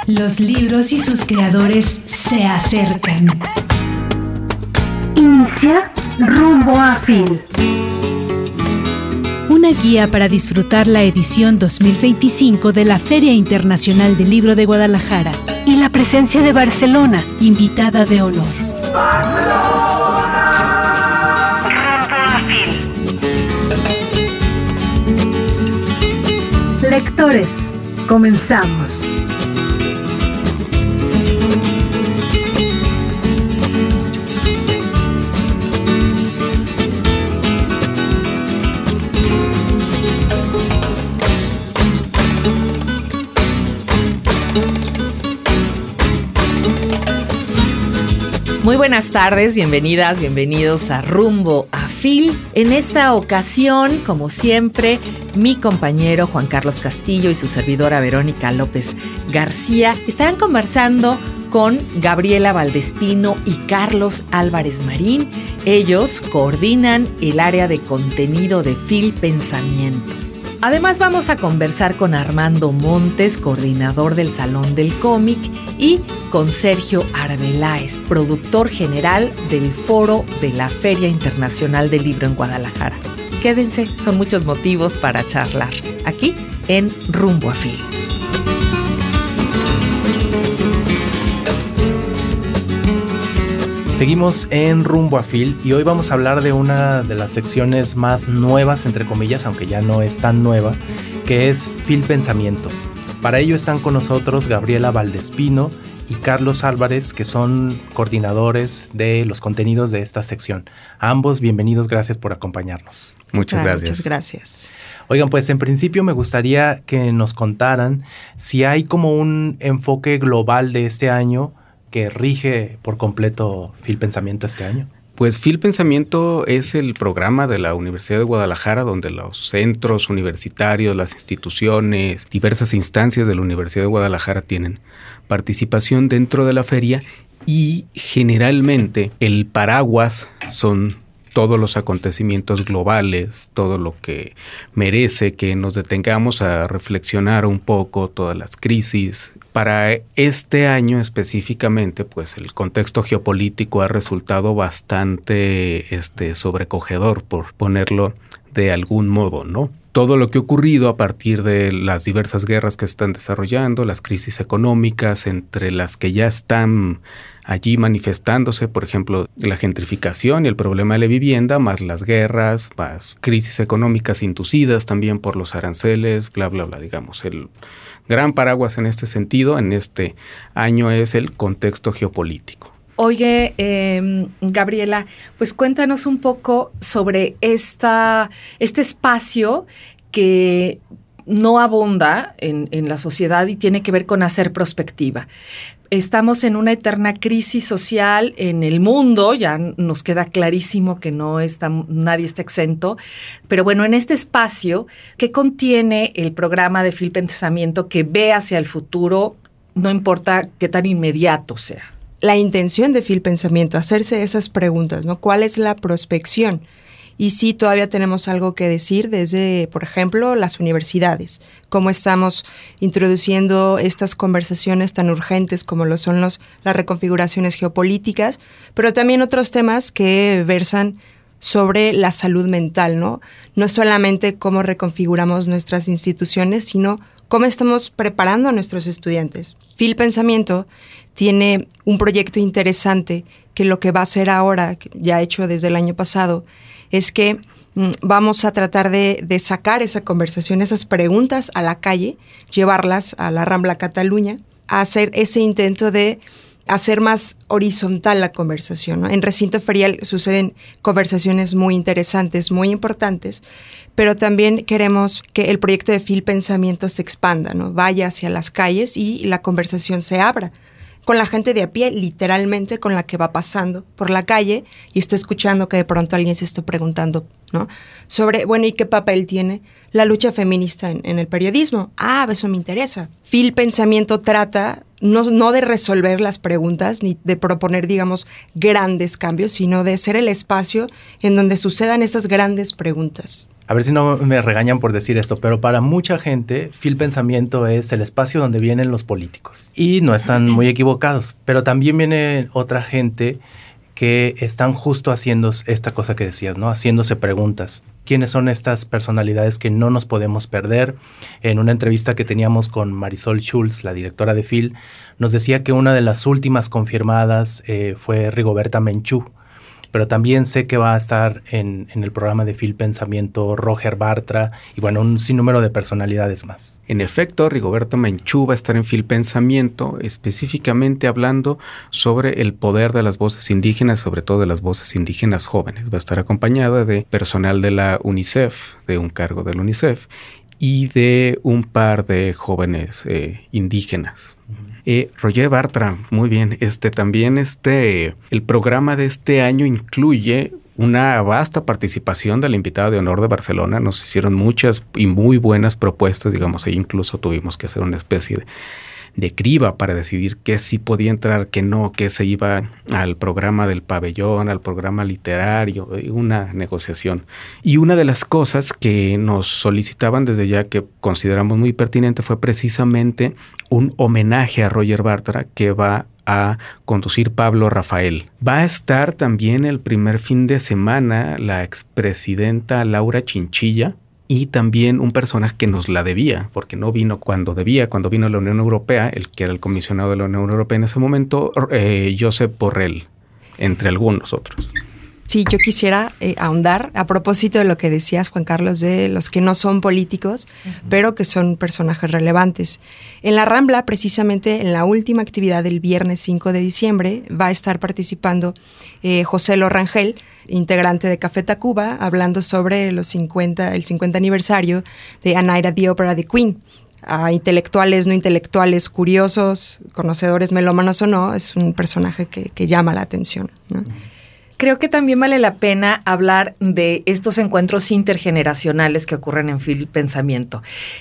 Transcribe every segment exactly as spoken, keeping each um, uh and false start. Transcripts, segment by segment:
Los libros y sus creadores se acercan. Inicia Rumbo a Fil. Una guía para disfrutar la edición dos mil veinticinco de la Feria Internacional del Libro de Guadalajara. Y la presencia de Barcelona, invitada de honor. ¡Barcelona! Rumbo a Fil. Lectores, comenzamos. Muy buenas tardes, bienvenidas, bienvenidos a Rumbo a Fil. En esta ocasión, como siempre, mi compañero Juan Carlos Castillo y su servidora Verónica López García estarán conversando con Gabriela Valdespino y Carlos Álvarez Marín. Ellos coordinan el área de contenido de Fil Pensamiento. Además vamos a conversar con Armando Montes, coordinador del Salón del Cómic, y con Sergio Arbeláez, productor general del Foro de la Feria Internacional del Libro en Guadalajara. Quédense, son muchos motivos para charlar aquí en Rumbo a Fil. Seguimos en Rumbo a Fil y hoy vamos a hablar de una de las secciones más nuevas, entre comillas, aunque ya no es tan nueva, que es Fil Pensamiento. Para ello están con nosotros Gabriela Valdespino y Carlos Álvarez, que son coordinadores de los contenidos de esta sección. A ambos, bienvenidos, gracias por acompañarnos. Muchas Ah, gracias. Muchas gracias. Oigan, pues en principio me gustaría que nos contaran si hay como un enfoque global de este año que rige por completo Fil Pensamiento este año. Pues Fil Pensamiento es el programa de la Universidad de Guadalajara donde los centros universitarios, las instituciones, diversas instancias de la Universidad de Guadalajara tienen participación dentro de la feria y generalmente el paraguas son todos los acontecimientos globales, todo lo que merece que nos detengamos a reflexionar un poco, todas las crisis. Para este año específicamente, pues el contexto geopolítico ha resultado bastante este, sobrecogedor, por ponerlo de algún modo, ¿no? Todo lo que ha ocurrido a partir de las diversas guerras que se están desarrollando, las crisis económicas, entre las que ya están allí manifestándose, por ejemplo, la gentrificación y el problema de la vivienda, más las guerras, más crisis económicas inducidas también por los aranceles, bla, bla, bla, digamos. El gran paraguas en este sentido, en este año, es el contexto geopolítico. Oye, eh, Gabriela, pues cuéntanos un poco sobre esta, este espacio que no abunda en, en la sociedad y tiene que ver con hacer prospectiva. Estamos en una eterna crisis social en el mundo, ya nos queda clarísimo que no está, nadie está exento, pero bueno, en este espacio, ¿qué contiene el programa de Fil Pensamiento que ve hacia el futuro, no importa qué tan inmediato sea? La intención de Fil Pensamiento, hacerse esas preguntas, ¿no? ¿Cuál es la prospección? Y sí, todavía tenemos algo que decir desde, por ejemplo, las universidades. Cómo estamos introduciendo estas conversaciones tan urgentes como lo son los, las reconfiguraciones geopolíticas, pero también otros temas que versan sobre la salud mental, ¿no? No solamente cómo reconfiguramos nuestras instituciones, sino cómo estamos preparando a nuestros estudiantes. Fil Pensamiento tiene un proyecto interesante que lo que va a hacer ahora, ya hecho desde el año pasado, es que mm, vamos a tratar de, de sacar esa conversación, esas preguntas a la calle, llevarlas a la Rambla Cataluña, a hacer ese intento de hacer más horizontal la conversación, ¿no? En recinto ferial suceden conversaciones muy interesantes, muy importantes, pero también queremos que el proyecto de Fil Pensamiento se expanda, ¿no? Vaya hacia las calles y la conversación se abra con la gente de a pie, literalmente con la que va pasando por la calle y está escuchando que de pronto alguien se está preguntando, ¿no? Sobre, bueno, ¿y qué papel tiene la lucha feminista en, en el periodismo? Ah, eso me interesa. Fil Pensamiento trata no, no de resolver las preguntas ni de proponer, digamos, grandes cambios, sino de ser el espacio en donde sucedan esas grandes preguntas. a ver si no me regañan por decir esto, pero para mucha gente, Phil Pensamiento es el espacio donde vienen los políticos. Y no están muy equivocados, pero también viene otra gente que están justo haciendo esta cosa que decías, ¿no? Haciéndose preguntas. ¿Quiénes son estas personalidades que no nos podemos perder? En una entrevista que teníamos con Marisol Schulz, la directora de Phil, nos decía que una de las últimas confirmadas eh, fue Rigoberta Menchú. Pero también sé que va a estar en, en el programa de Phil Pensamiento Roger Bartra y bueno, un sinnúmero de personalidades más. En efecto, Rigoberta Menchú va a estar en Phil Pensamiento, específicamente hablando sobre el poder de las voces indígenas, sobre todo de las voces indígenas jóvenes. Va a estar acompañada de personal de la UNICEF, de un cargo de la UNICEF, y de un par de jóvenes eh, indígenas. Eh, Roger Bartra, muy bien. Este también este el programa de este año incluye una vasta participación de la invitada de honor de Barcelona. Nos hicieron muchas y muy buenas propuestas, digamos, e incluso tuvimos que hacer una especie de, de criba para decidir qué sí podía entrar, qué no, qué se iba al programa del pabellón, al programa literario, una negociación. Y una de las cosas que nos solicitaban desde ya, que consideramos muy pertinente, fue precisamente un homenaje a Roger Bartra que va a conducir Pablo Rafael. Va a estar también el primer fin de semana la expresidenta Laura Chinchilla, y también un personaje que nos la debía, porque no vino cuando debía, cuando vino la Unión Europea, el que era el comisionado de la Unión Europea en ese momento, eh, Josep Borrell, entre algunos otros. Sí, yo quisiera eh, ahondar a propósito de lo que decías, Juan Carlos, de los que no son políticos, uh-huh. pero que son personajes relevantes. En la Rambla, precisamente en la última actividad del viernes cinco de diciembre, va a estar participando eh, José Lo Rangel, integrante de Café Tacuba, hablando sobre los cincuenta, el cincuenta aniversario de A Night at the Opera de Queen. A intelectuales, no intelectuales, curiosos, conocedores, melómanos o no, es un personaje que, que llama la atención, ¿no? Creo que también vale la pena hablar de estos encuentros intergeneracionales que ocurren en Phil Pensamiento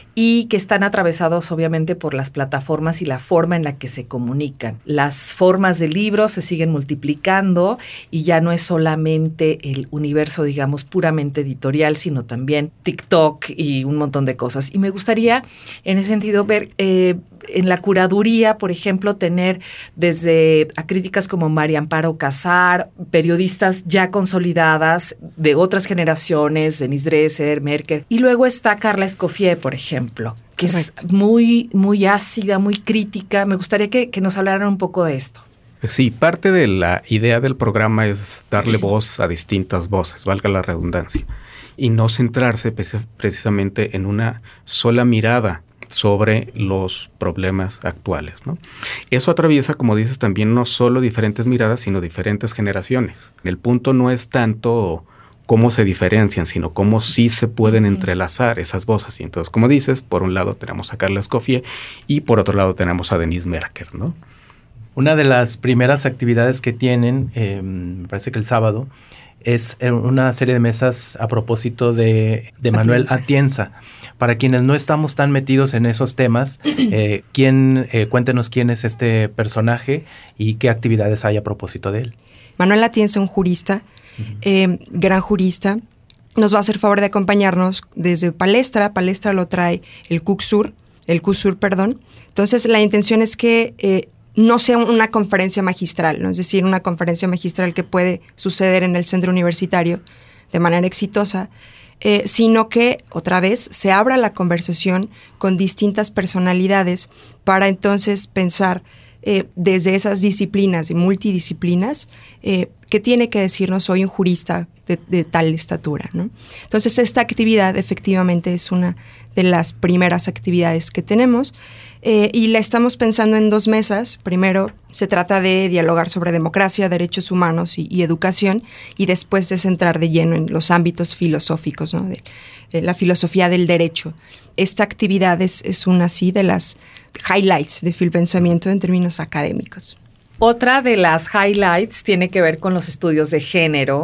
y que están atravesados obviamente por las plataformas y la forma en la que se comunican. Las formas de libros se siguen multiplicando y ya no es solamente el universo, digamos, puramente editorial, sino también TikTok y un montón de cosas. Y me gustaría, en ese sentido, ver eh, en la curaduría, por ejemplo, tener desde a críticas como María Amparo Casar, periodistas ya consolidadas de otras generaciones, Denise Dresser, Merker, y luego está Carla Escoffier, por ejemplo, que Correcto. es muy, muy ácida, muy crítica. Me gustaría que, que nos hablaran un poco de esto. Sí, parte de la idea del programa es darle voz a distintas voces, valga la redundancia, y no centrarse precisamente en una sola mirada sobre los problemas actuales, ¿no? Eso atraviesa, como dices, también no solo diferentes miradas, sino diferentes generaciones. El punto no es tanto cómo se diferencian, sino cómo sí se pueden entrelazar esas voces. Y entonces, como dices, por un lado tenemos a Carla Escoffier y por otro lado tenemos a Denise Merker, ¿no? Una de las primeras actividades que tienen, eh, me parece que el sábado, es una serie de mesas a propósito de, de Manuel Atienza. Atienza. Para quienes no estamos tan metidos en esos temas, eh, ¿quién, eh, cuéntenos quién es este personaje y qué actividades hay a propósito de él. Manuel Atienza, un jurista, uh-huh. eh, gran jurista, nos va a hacer favor de acompañarnos desde Palestra. Palestra lo trae el CUCSUR, el CUSUR, perdón. Entonces, la intención es que eh, no sea una conferencia magistral, ¿no? Es decir, una conferencia magistral que puede suceder en el centro universitario de manera exitosa, eh, sino que, otra vez, se abra la conversación con distintas personalidades para entonces pensar eh, desde esas disciplinas y multidisciplinas eh, qué tiene que decirnos hoy un jurista de, de tal estatura, ¿no? Entonces, esta actividad efectivamente es una de las primeras actividades que tenemos. Eh, y la estamos pensando en dos mesas. Primero, se trata de dialogar sobre democracia, derechos humanos y, y educación, y después de centrar de lleno en los ámbitos filosóficos, ¿no? De, de la filosofía del derecho. Esta actividad es, es una, sí, de las highlights de Phil Pensamiento en términos académicos. Otra de las highlights tiene que ver con los estudios de género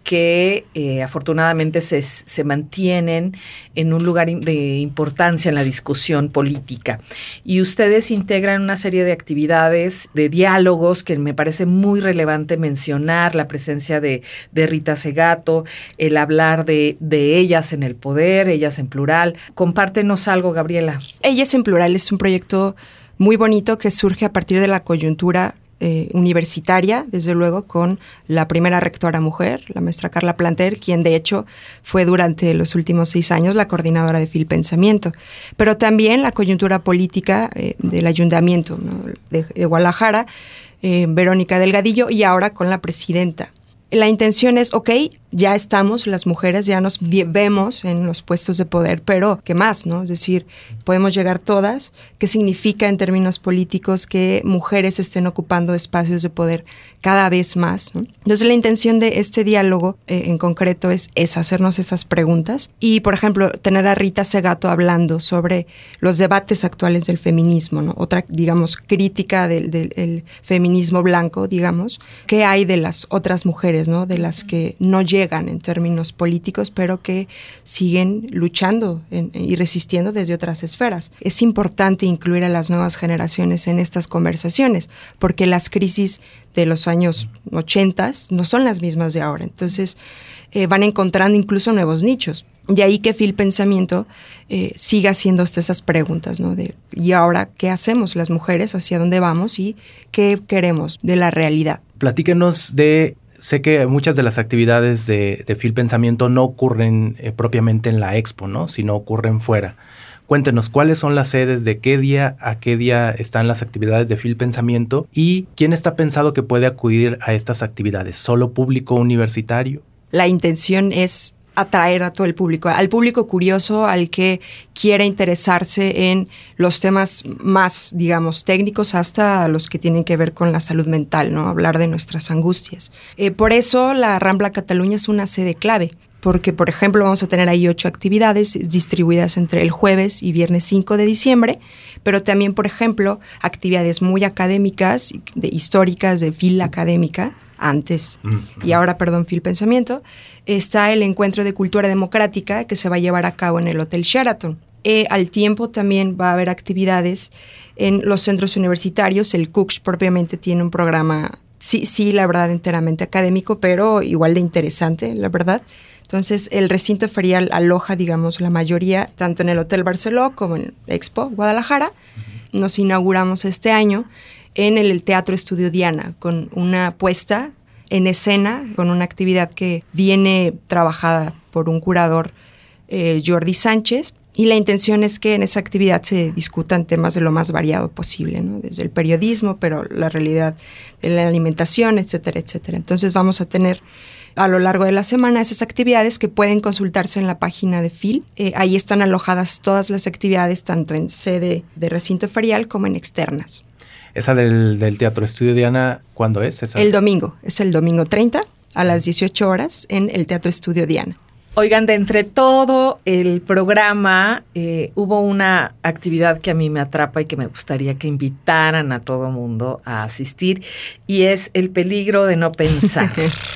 que eh, afortunadamente se, se mantienen en un lugar de importancia en la discusión política. Y ustedes integran una serie de actividades, de diálogos, que me parece muy relevante mencionar, la presencia de, de Rita Segato, el hablar de, de ellas en el poder, ellas en plural. Compártenos algo, Gabriela. Ellas en plural es un proyecto muy bonito que surge a partir de la coyuntura Eh, universitaria, desde luego, con la primera rectora mujer, la maestra Carla Planter, quien de hecho fue durante los últimos seis años la coordinadora de Fil Pensamiento, pero también la coyuntura política eh, del ayuntamiento, ¿no?, de, de Guadalajara, eh, Verónica Delgadillo, y ahora con la presidenta. La intención es, ok, ya estamos, las mujeres ya nos vemos en los puestos de poder, pero ¿qué más, no? Es decir, podemos llegar todas. ¿Qué significa en términos políticos que mujeres estén ocupando espacios de poder cada vez más, ¿no? Entonces, la intención de este diálogo eh, en concreto es, es hacernos esas preguntas y, por ejemplo, tener a Rita Segato hablando sobre los debates actuales del feminismo, ¿no? Otra, digamos, crítica del, del el feminismo blanco, digamos. ¿Qué hay de las otras mujeres, ¿no?, de las que no llegan en términos políticos, pero que siguen luchando en, y resistiendo desde otras esferas? Es importante incluir a las nuevas generaciones en estas conversaciones, porque las crisis de los años ochenta no son las mismas de ahora. Entonces, eh, van encontrando incluso nuevos nichos. De ahí que Fil Pensamiento eh, siga haciendo esas preguntas, ¿no? De, ¿y ahora qué hacemos las mujeres? ¿Hacia dónde vamos? ¿Y qué queremos de la realidad? Platíquenos de... Sé que muchas de las actividades de, de Fil Pensamiento no ocurren eh, propiamente en la expo, ¿no?, sino ocurren fuera. Cuéntenos, ¿cuáles son las sedes, de qué día a qué día están las actividades de Fil Pensamiento y quién está pensado que puede acudir a estas actividades? ¿Solo público universitario? La intención es atraer a todo el público, al público curioso, al que quiera interesarse en los temas más, digamos, técnicos, hasta los que tienen que ver con la salud mental, ¿no? Hablar de nuestras angustias. Eh, por eso la Rambla Cataluña es una sede clave, porque, por ejemplo, vamos a tener ahí ocho actividades distribuidas entre el jueves y viernes cinco de diciembre, pero también, por ejemplo, actividades muy académicas, de, históricas, de Fil Académica, antes mm-hmm. y ahora, perdón, Fil Pensamiento. Está el Encuentro de Cultura Democrática que se va a llevar a cabo en el Hotel Sheraton. Eh, al tiempo también va a haber actividades en los centros universitarios. El C U C S propiamente tiene un programa, sí, sí, la verdad, enteramente académico, pero igual de interesante, la verdad. Entonces, el recinto ferial aloja, digamos, la mayoría, tanto en el Hotel Barceló como en Expo Guadalajara. Uh-huh. Nos inauguramos este año en el Teatro Estudio Diana, con una puesta en escena, con una actividad que viene trabajada por un curador, eh, Jordi Sánchez, y la intención es que en esa actividad se discutan temas de lo más variado posible, ¿no? Desde el periodismo, pero la realidad de la alimentación, etcétera, etcétera. Entonces vamos a tener a lo largo de la semana esas actividades que pueden consultarse en la página de Fil. Eh, ahí están alojadas todas las actividades, tanto en sede de recinto ferial como en externas. ¿Esa del, del Teatro Estudio Diana, cuándo es? ¿Esa? El domingo, es el domingo treinta a las dieciocho horas en el Teatro Estudio Diana. Oigan, de entre todo el programa, eh, hubo una actividad que a mí me atrapa y que me gustaría que invitaran a todo mundo a asistir, y es el peligro de no pensar.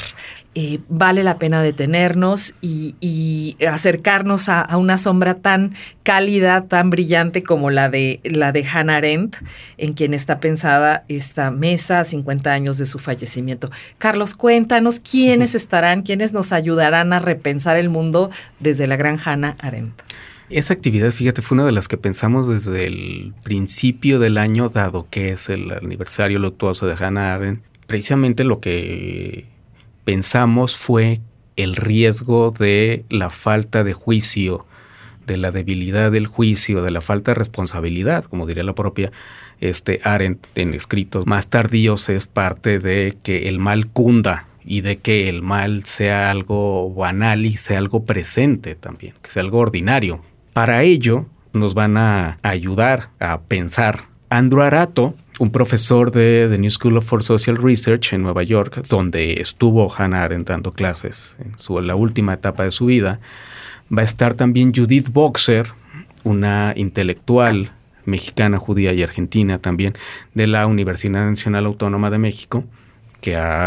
Eh, vale la pena detenernos y, y acercarnos a, a una sombra tan cálida, tan brillante como la de la de Hannah Arendt, en quien está pensada esta mesa a cincuenta años de su fallecimiento. Carlos, cuéntanos quiénes estarán, quiénes nos ayudarán a repensar el mundo desde la gran Hannah Arendt. Esa actividad, fíjate, fue una de las que pensamos desde el principio del año, dado que es el aniversario luctuoso de Hannah Arendt. Precisamente lo que pensamos fue el riesgo de la falta de juicio, de la debilidad del juicio, de la falta de responsabilidad, como diría la propia este, Arendt en escritos más tardíos, es parte de que el mal cunda y de que el mal sea algo banal y sea algo presente también, que sea algo ordinario. Para ello nos van a ayudar a pensar. Andrew Arato, un profesor de The New School for Social Research en Nueva York, donde estuvo Hannah Arendt dando clases en su, la última etapa de su vida. Va a estar también Judith Boxer, una intelectual mexicana, judía y argentina también, de la Universidad Nacional Autónoma de México, que ha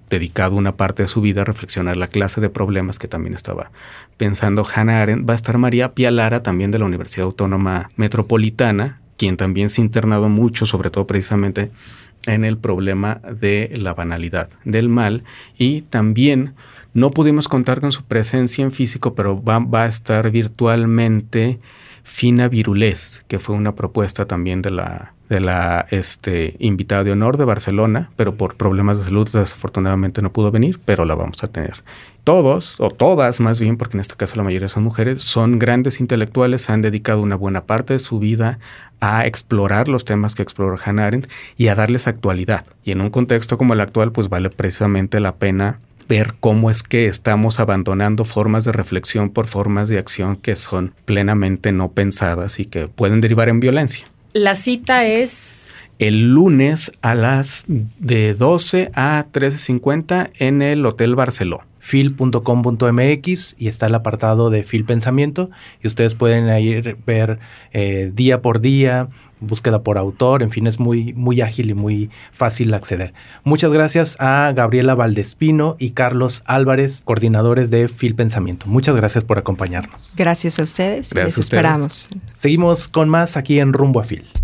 dedicado una parte de su vida a reflexionar la clase de problemas que también estaba pensando Hannah Arendt. Va a estar María Pía Lara, también de la Universidad Autónoma Metropolitana, quien también se ha internado mucho, sobre todo precisamente en el problema de la banalidad del mal, y también no pudimos contar con su presencia en físico, pero va, va a estar virtualmente Fina Virulés, que fue una propuesta también de la de la este, invitada de honor de Barcelona, pero por problemas de salud desafortunadamente no pudo venir, pero la vamos a tener. Todos, o todas más bien, porque en este caso la mayoría son mujeres, son grandes intelectuales, han dedicado una buena parte de su vida a explorar los temas que exploró Hannah Arendt y a darles actualidad. Y en un contexto como el actual, pues vale precisamente la pena ver cómo es que estamos abandonando formas de reflexión por formas de acción que son plenamente no pensadas y que pueden derivar en violencia. La cita es el lunes a las de doce a trece cincuenta en el Hotel Barceló. fil punto com punto m x y está el apartado de Fil Pensamiento y ustedes pueden ir ver eh, día por día, búsqueda por autor, en fin, es muy, muy ágil y muy fácil acceder. Muchas gracias a Gabriela Valdespino y Carlos Álvarez, coordinadores de Fil Pensamiento. Muchas gracias por acompañarnos. Gracias a ustedes. Gracias Les esperamos. Seguimos con más aquí en Rumbo a Fil.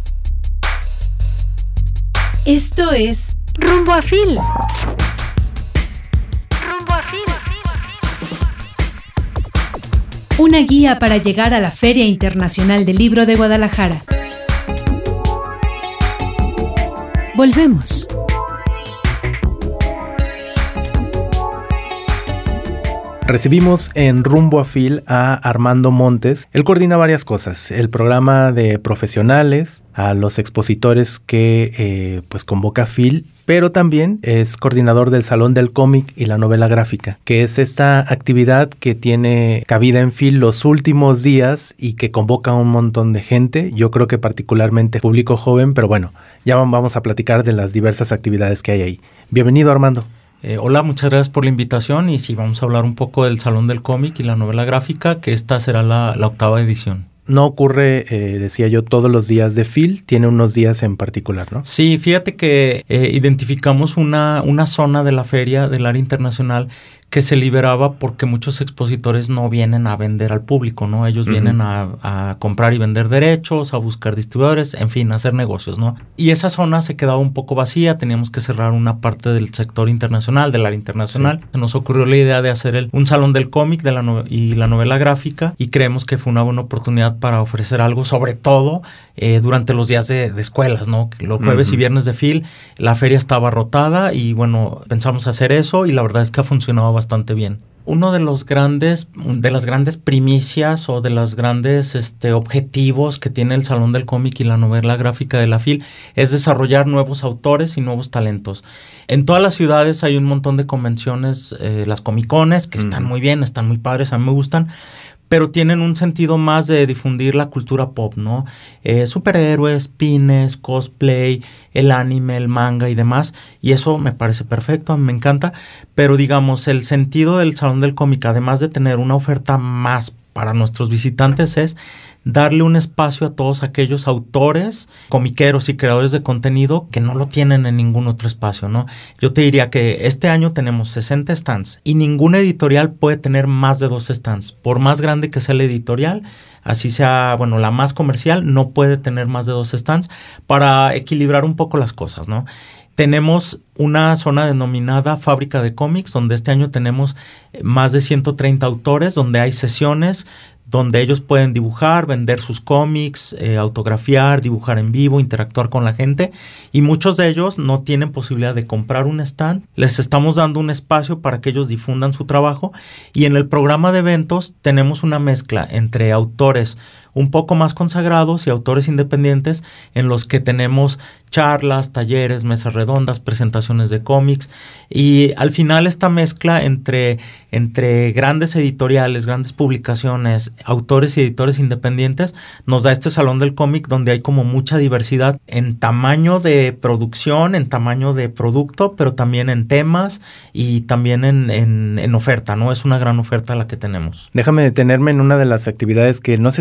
Esto es Rumbo a Fil. Rumbo a Fil. una guía para llegar a la Feria Internacional del Libro de Guadalajara. Volvemos. Recibimos en Rumbo a Fil a Armando Montes. Él coordina varias cosas, el programa de profesionales, a los expositores que eh, pues convoca Fil, pero también es coordinador del Salón del Cómic y la Novela Gráfica, que es esta actividad que tiene cabida en Fil los últimos días y que convoca a un montón de gente, yo creo que particularmente público joven, pero bueno, ya vamos a platicar de las diversas actividades que hay ahí. Bienvenido, Armando. Eh, hola, muchas gracias por la invitación y sí, vamos a hablar un poco del Salón del Cómic y la Novela Gráfica, que esta será la, la octava edición. No ocurre, eh, decía yo, todos los días de Fil, tiene unos días en particular, ¿no? Sí, fíjate que eh, identificamos una, una zona de la feria del área internacional que se liberaba porque muchos expositores no vienen a vender al público, ¿no? Ellos uh-huh. vienen a, a comprar y vender derechos, a buscar distribuidores, en fin, a hacer negocios, ¿no? Y esa zona se quedaba un poco vacía, teníamos que cerrar una parte del sector internacional, del área internacional. Sí. Se nos ocurrió la idea de hacer el, un salón del cómic de la no, y la novela gráfica y creemos que fue una buena oportunidad para ofrecer algo, sobre todo eh, durante los días de, de escuelas, ¿no? Los jueves uh-huh. y viernes de Fil, la feria estaba rotada y bueno, pensamos hacer eso y la verdad es que ha funcionado bastante bien. Uno de los grandes, de las grandes primicias o de los grandes este, objetivos que tiene el Salón del Cómic y la Novela Gráfica de la Fil es desarrollar nuevos autores y nuevos talentos. En todas las ciudades hay un montón de convenciones, eh, las comicones, que uh-huh. están muy bien, están muy padres, a mí me gustan, pero tienen un sentido más de difundir la cultura pop, ¿no? Eh, superhéroes, pines, cosplay, el anime, el manga y demás, y eso me parece perfecto, a mí me encanta, pero digamos, el sentido del Salón del Cómic, además de tener una oferta más para nuestros visitantes, es darle un espacio a todos aquellos autores, comiqueros y creadores de contenido que no lo tienen en ningún otro espacio, ¿no? Yo te diría que este año tenemos sesenta stands y ninguna editorial puede tener más de dos stands. Por más grande que sea la editorial, así sea, bueno, la más comercial, no puede tener más de dos stands para equilibrar un poco las cosas, ¿no? Tenemos una zona denominada Fábrica de Cómics, donde este año tenemos más de ciento treinta autores, donde hay sesiones donde ellos pueden dibujar, vender sus cómics, eh, autografiar, dibujar en vivo, interactuar con la gente, y muchos de ellos no tienen posibilidad de comprar un stand. Les estamos dando un espacio para que ellos difundan su trabajo, y en el programa de eventos tenemos una mezcla entre autores un poco más consagrados y autores independientes, en los que tenemos charlas, talleres, mesas redondas, presentaciones de cómics, y al final esta mezcla entre, entre grandes editoriales, grandes publicaciones, autores y editores independientes, nos da este Salón del Cómic donde hay como mucha diversidad en tamaño de producción, en tamaño de producto, pero también en temas y también en, en, en oferta, ¿no? Es una gran oferta la que tenemos. Déjame detenerme en una de las actividades que no sé si es la primera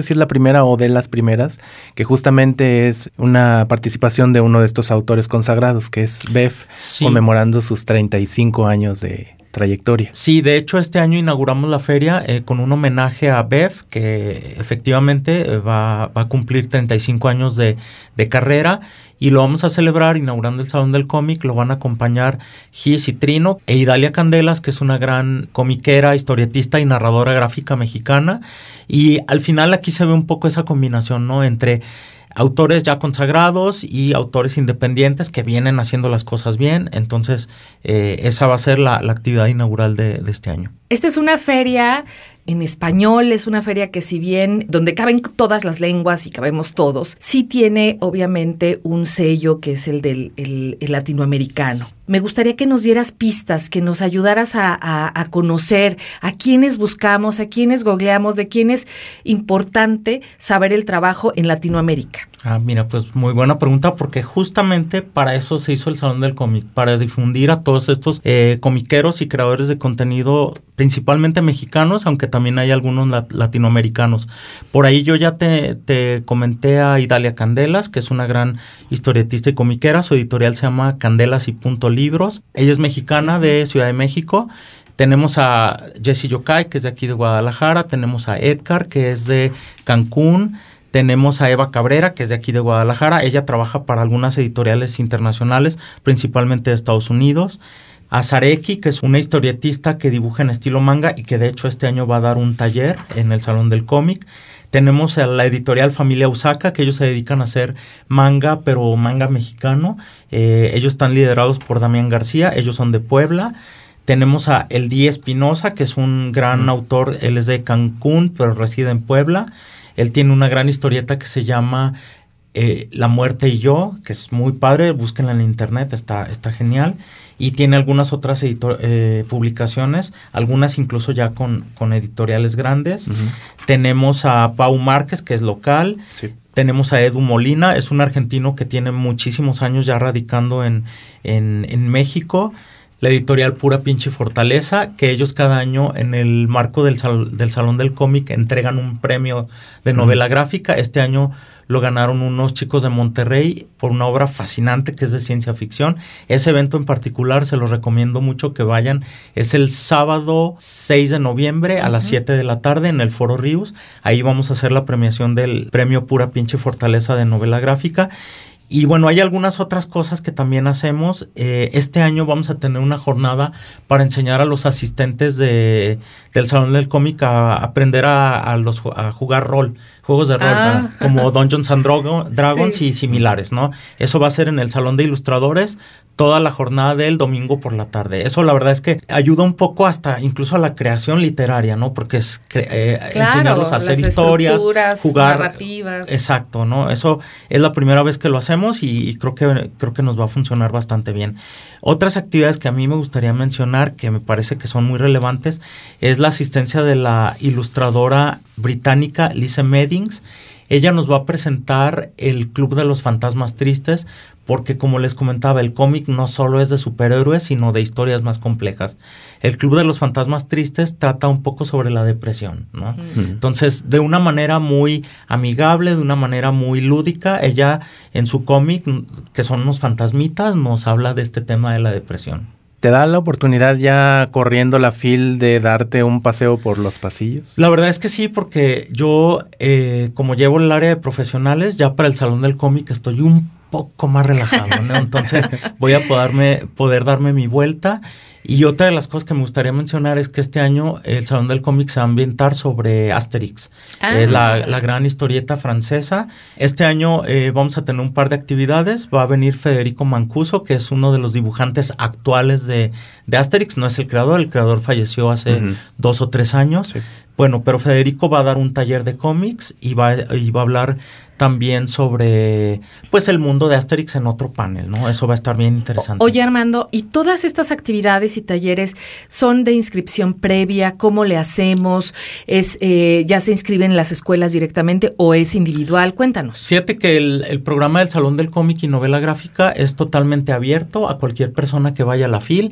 primera o de las primeras, que justamente es una participación de uno de estos autores consagrados, que es B E F, sí. conmemorando sus treinta y cinco años de trayectoria. Sí, de hecho este año inauguramos la feria eh, con un homenaje a B E F, que efectivamente va, va a cumplir treinta y cinco años de, de carrera, y lo vamos a celebrar inaugurando el Salón del Cómic. Lo van a acompañar Gis y Trino e Idalia Candelas, que es una gran comiquera, historietista y narradora gráfica mexicana, y al final aquí se ve un poco esa combinación, ¿no?, entre autores ya consagrados y autores independientes que vienen haciendo las cosas bien. Entonces, eh, esa va a ser la, la actividad inaugural de, de este año. Esta es una feria en español, es una feria que, si bien donde caben todas las lenguas y cabemos todos, sí tiene obviamente un sello que es el del el, el latinoamericano. Me gustaría que nos dieras pistas, que nos ayudaras a, a, a conocer a quiénes buscamos, a quiénes googleamos, de quién es importante saber el trabajo en Latinoamérica. Ah, mira, pues muy buena pregunta, porque justamente para eso se hizo el Salón del Cómic, para difundir a todos estos eh, comiqueros y creadores de contenido, principalmente mexicanos, aunque también hay algunos lat- latinoamericanos. Por ahí yo ya te, te comenté a Idalia Candelas, que es una gran historietista y comiquera. Su editorial se llama Candelas y Punto Libros. Ella es mexicana, de Ciudad de México. Tenemos a Jessy Yokai, que es de aquí de Guadalajara. Tenemos a Edgar, que es de Cancún. Tenemos a Eva Cabrera, que es de aquí de Guadalajara. Ella trabaja para algunas editoriales internacionales, principalmente de Estados Unidos. A Sareki, que es una historietista que dibuja en estilo manga y que de hecho este año va a dar un taller en el Salón del Cómic. Tenemos a la editorial Familia Usaka, que ellos se dedican a hacer manga, pero manga mexicano. Eh, ellos están liderados por Damián García, ellos son de Puebla. Tenemos a Eldí Espinosa, que es un gran mm. autor, él es de Cancún, pero reside en Puebla. Él tiene una gran historieta que se llama eh, La Muerte y Yo, que es muy padre, búsquenla en internet, está, está genial. Y tiene algunas otras editor- eh, publicaciones, algunas incluso ya con, con editoriales grandes. Uh-huh. Tenemos a Pau Márquez, que es local. Sí. Tenemos a Edu Molina, es un argentino que tiene muchísimos años ya radicando en, en, en México. La editorial Pura Pinche Fortaleza, que ellos cada año en el marco del, sal, del Salón del Cómic entregan un premio de novela uh-huh. gráfica. Este año lo ganaron unos chicos de Monterrey por una obra fascinante que es de ciencia ficción. Ese evento en particular se los recomiendo mucho que vayan. Es el sábado seis de noviembre a uh-huh. las siete de la tarde en el Foro Ríos. Ahí vamos a hacer la premiación del premio Pura Pinche Fortaleza de novela gráfica. Y bueno, hay algunas otras cosas que también hacemos. Eh, este año vamos a tener una jornada para enseñar a los asistentes de, del Salón del Cómic a, a aprender a, a, los, a jugar rol, juegos de rol, ah. como Dungeons and Dragons sí. y similares, ¿no? Eso va a ser en el Salón de Ilustradores toda la jornada del domingo por la tarde. Eso la verdad es que ayuda un poco hasta incluso a la creación literaria, ¿no? Porque es eh, claro, enseñarlos a hacer historias, jugar narrativas. Exacto, ¿no? Eso es la primera vez que lo hacemos y, y creo que creo que nos va a funcionar bastante bien. Otras actividades que a mí me gustaría mencionar, que me parece que son muy relevantes, es la asistencia de la ilustradora británica Lise Meddings. Ella nos va a presentar el Club de los Fantasmas Tristes, porque como les comentaba, el cómic no solo es de superhéroes, sino de historias más complejas. El Club de los Fantasmas Tristes trata un poco sobre la depresión, ¿no? Uh-huh. Entonces, de una manera muy amigable, de una manera muy lúdica, ella en su cómic, que son unos fantasmitas, nos habla de este tema de la depresión. ¿Te da la oportunidad ya corriendo la fil de darte un paseo por los pasillos? La verdad es que sí, porque yo, eh, como llevo el área de profesionales, ya para el Salón del Cómic estoy un poco más relajado, ¿no? Entonces voy a poderme, poder darme mi vuelta. Y otra de las cosas que me gustaría mencionar es que este año el Salón del Cómic se va a ambientar sobre Asterix, ah. eh, la, la gran historieta francesa. Este año eh, vamos a tener un par de actividades. Va a venir Federico Mancuso, que es uno de los dibujantes actuales de, de Asterix. No es el creador, el creador falleció hace uh-huh. dos o tres años. Sí. Bueno, pero Federico va a dar un taller de cómics y va, y va a hablar también sobre pues el mundo de Asterix en otro panel, ¿no? Eso va a estar bien interesante. Oye, Armando, ¿y todas estas actividades y talleres son de inscripción previa? ¿Cómo le hacemos? ¿Es eh, ya se inscriben en las escuelas directamente o es individual? Cuéntanos. Fíjate que el, el programa del Salón del Cómic y Novela Gráfica es totalmente abierto a cualquier persona que vaya a la fil.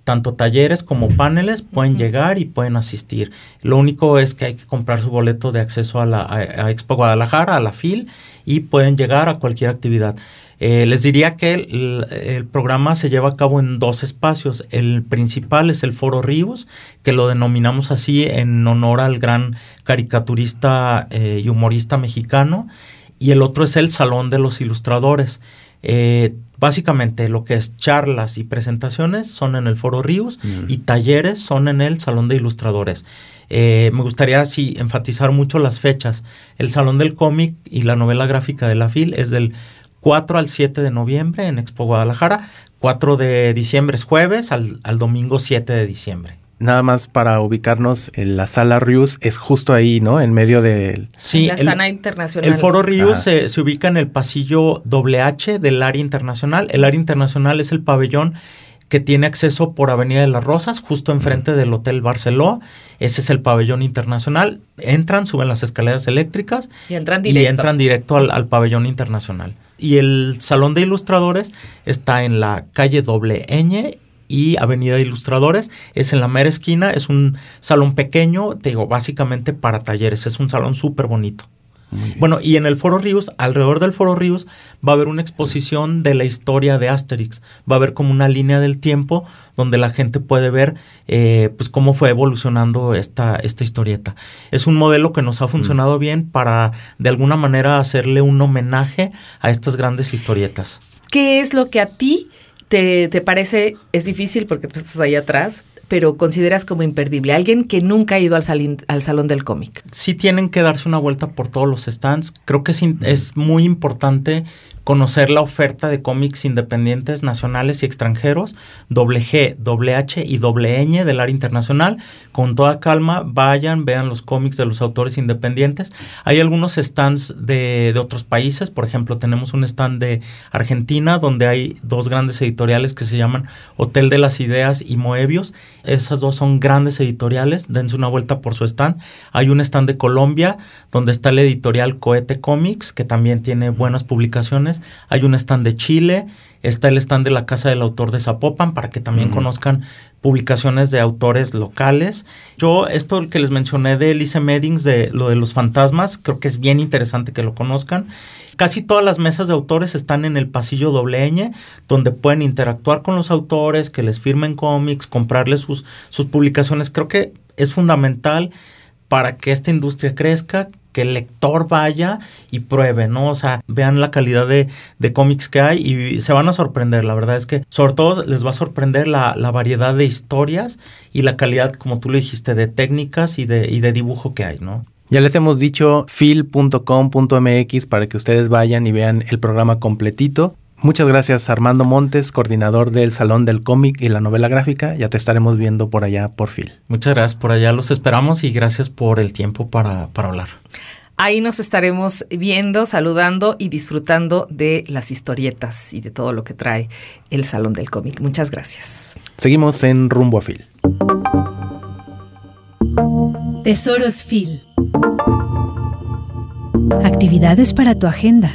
tanto talleres como paneles, pueden uh-huh. llegar y pueden asistir. Lo único es que hay que comprar su boleto de acceso a la a, a Expo Guadalajara, a la F I L, y pueden llegar a cualquier actividad. Eh, les diría que el, el programa se lleva a cabo en dos espacios. El principal es el Foro Ríos, que lo denominamos así en honor al gran caricaturista eh, y humorista mexicano, y el otro es el Salón de los Ilustradores. Eh, básicamente lo que es charlas y presentaciones son en el Foro Ríos mm. y talleres son en el Salón de Ilustradores. Eh, me gustaría sí, enfatizar mucho las fechas. El Salón del Cómic y la novela gráfica de la F I L es del cuatro al siete de noviembre en Expo Guadalajara, cuatro de diciembre es jueves, al, al domingo siete de diciembre. Nada más para ubicarnos, en la sala Rius es justo ahí, ¿no? En medio del... Sí, la el, sala internacional. El Foro Rius se, se ubica en el pasillo doble H del área internacional. El área internacional es el pabellón que tiene acceso por Avenida de las Rosas, justo enfrente del Hotel Barceló. Ese es el pabellón internacional. Entran, suben las escaleras eléctricas y entran directo, y entran directo al, al pabellón internacional. Y el Salón de Ilustradores está en la calle Doble Ñ y Avenida de Ilustradores, es en la mera esquina, es un salón pequeño, te digo, básicamente para talleres, es un salón súper bonito. Bueno, y en el Foro Ríos, alrededor del Foro Ríos, va a haber una exposición de la historia de Asterix. Va a haber como una línea del tiempo donde la gente puede ver eh, pues cómo fue evolucionando esta, esta historieta. Es un modelo que nos ha funcionado mm. bien para, de alguna manera, hacerle un homenaje a estas grandes historietas. ¿Qué es lo que a ti te, te parece, es difícil porque tú estás ahí atrás, pero consideras como imperdible? Alguien que nunca ha ido al, salín, al Salón del Cómic. Sí tienen que darse una vuelta por todos los stands. Creo que es, es muy importante conocer la oferta de cómics independientes nacionales y extranjeros, doble G, doble H y doble Ñ del área internacional. Con toda calma, vayan, vean los cómics de los autores independientes. Hay algunos stands de, de otros países. Por ejemplo, tenemos un stand de Argentina donde hay dos grandes editoriales que se llaman Hotel de las Ideas y Moebius. Esas dos son grandes editoriales. Dense una vuelta por su stand. Hay un stand de Colombia donde está la editorial Cohete Comics, que también tiene buenas publicaciones. Hay un stand de Chile, está el stand de la Casa del Autor de Zapopan, para que también uh-huh. conozcan publicaciones de autores locales. Yo, esto que les mencioné de Elise Meddings, de lo de los fantasmas, creo que es bien interesante que lo conozcan. Casi todas las mesas de autores están en el pasillo doble Ñ, donde pueden interactuar con los autores, que les firmen cómics, comprarles sus, sus publicaciones. Creo que es fundamental para que esta industria crezca, que el lector vaya y pruebe, ¿no? O sea, vean la calidad de, de cómics que hay y se van a sorprender. La verdad es que sobre todo les va a sorprender la, la variedad de historias y la calidad, como tú lo dijiste, de técnicas y de, y de dibujo que hay, ¿no? Ya les hemos dicho f i l punto com punto m x para que ustedes vayan y vean el programa completito. Muchas gracias, Armando Montes, coordinador del Salón del Cómic y la Novela Gráfica. Ya te estaremos viendo por allá por F I L. Muchas gracias, por allá los esperamos y gracias por el tiempo para, para hablar. Ahí nos estaremos viendo, saludando y disfrutando de las historietas y de todo lo que trae el Salón del Cómic. Muchas gracias. Seguimos en Rumbo a F I L. Tesoros F I L. Actividades para tu agenda.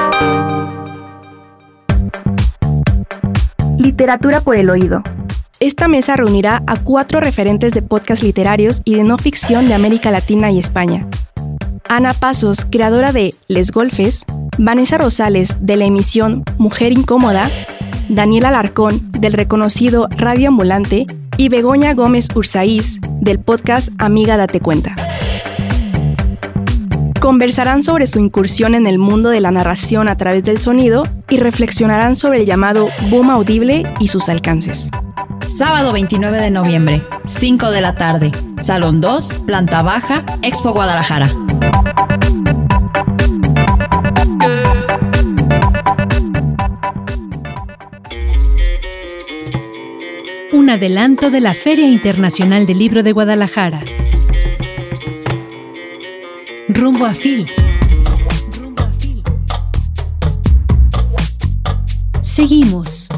Literatura por el oído. Esta mesa reunirá a cuatro referentes de podcast literarios y de no ficción de América Latina y España. Ana Pasos, creadora de Les Golfes, Vanessa Rosales, de la emisión Mujer Incómoda, Daniela Alarcón, del reconocido Radio Ambulante, y Begoña Gómez Ursaíz, del podcast Amiga Date Cuenta. Conversarán sobre su incursión en el mundo de la narración a través del sonido y reflexionarán sobre el llamado boom audible y sus alcances. Sábado veintinueve de noviembre, cinco de la tarde, Salón dos, Planta Baja, Expo Guadalajara. Un adelanto de la Feria Internacional del Libro de Guadalajara. Rumbo a F I L. Rumbo a F I L. Seguimos.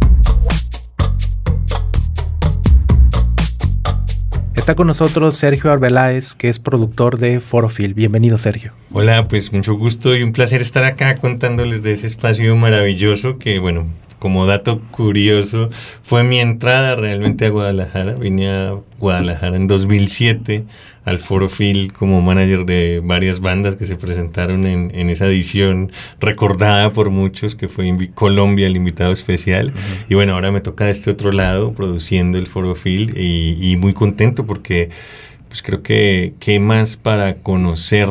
Está con nosotros Sergio Arbeláez, que es productor de Foro F I L. Bienvenido, Sergio. Hola, pues mucho gusto y un placer estar acá contándoles de ese espacio maravilloso que, bueno, como dato curioso, fue mi entrada realmente a Guadalajara. Vine a Guadalajara en dos mil siete al Foro Phil como manager de varias bandas que se presentaron en, en esa edición recordada por muchos, que fue Invi- Colombia el invitado especial. Uh-huh. Y bueno, ahora me toca de este otro lado produciendo el Foro Phil y, y muy contento porque pues creo que qué más para conocer